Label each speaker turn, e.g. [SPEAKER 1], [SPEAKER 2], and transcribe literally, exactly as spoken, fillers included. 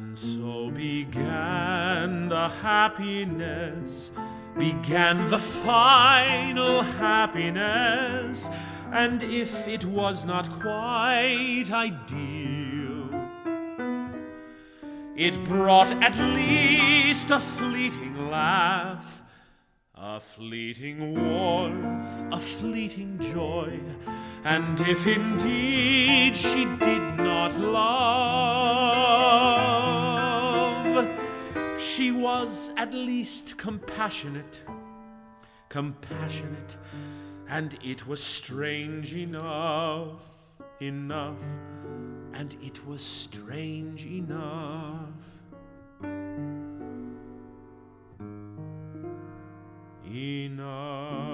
[SPEAKER 1] And so began the happiness, began the final happiness, and if it was not quite ideal, it brought at least a fleeting laugh, a fleeting warmth, a fleeting joy, and if indeed she did not love, she was at least compassionate, compassionate, and it was strange enough, enough, and it was strange enough. Enough.